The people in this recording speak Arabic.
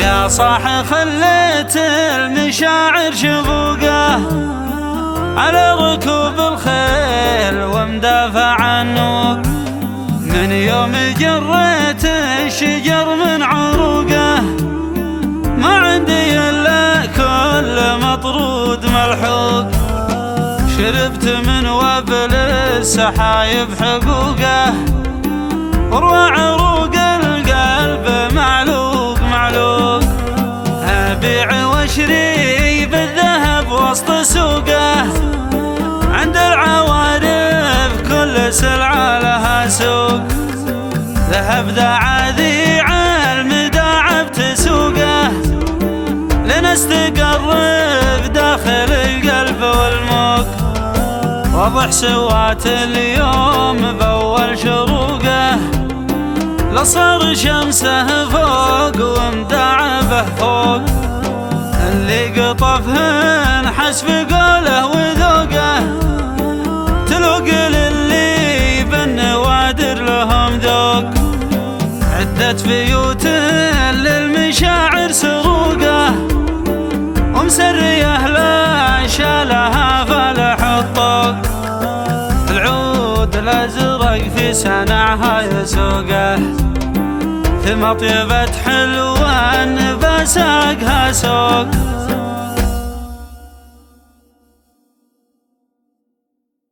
يا صاح خليت المشاعر شفوقه على ركوب الخيل ومدافع عنوق. من يوم جريت الشجر من عروقه ما عندي إلا كل مطرود ملحوق. شربت من وبل السحايب حقوقه وروى عروق القلب معلوق معلوق. أبيع واشري بالذهب وسط سوقه عند العوارف كل سلعة لها سوق. ذهب ذا عذيع المداعب تسوقه لنا استقر بداخل القلب والموق. وضح سوات اليوم بأول شروقه لصار شمسه فوق ومداعبه فوق. اللي قطفهن حسب قوله وذوقه تلوق للي بالنوادر لهم ذوق. عدة بيوت للمشاعر سروقه ومسريه لا شالها فلح الطوق. العود الازرق في سنعها يسوقه في مطيبة حلوان بساقها سوق.